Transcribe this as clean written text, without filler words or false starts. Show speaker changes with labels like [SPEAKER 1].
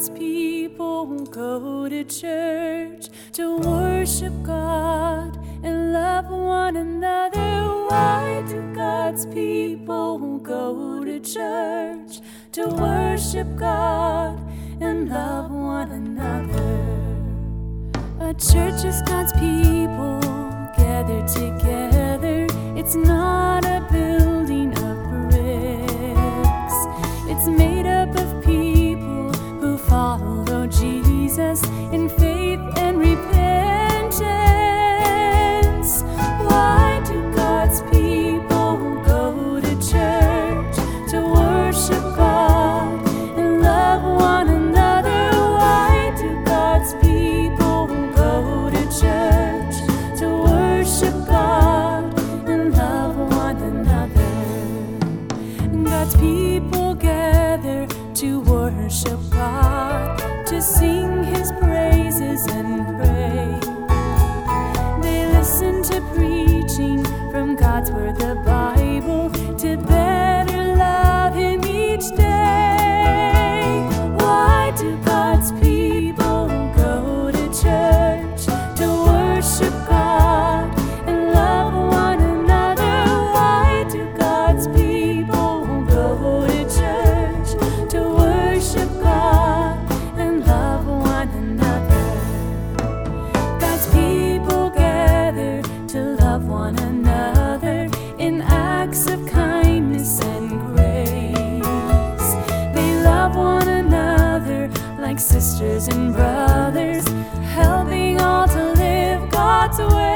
[SPEAKER 1] God's people go to church to worship God and love one another? Why do God's people go to church to worship God and love one another? A church is God's people gathered together. It's not a building of bricks. It's made up of people who follow Jesus in faith and repentance. Why do God's people go to church to worship God and love one another? Why do God's people go to church to worship God and love one another? God's people gather to worship God, to sing His praises and pray. They listen to preaching from God's Word, the Bible, to better love Him each day. Why do God's people go to church to worship God and love one another? Why do God's people go to church to worship God and love one another? God's people gather to love one another in acts of kindness and grace. They love one another like sisters and brothers, helping all to live God's way.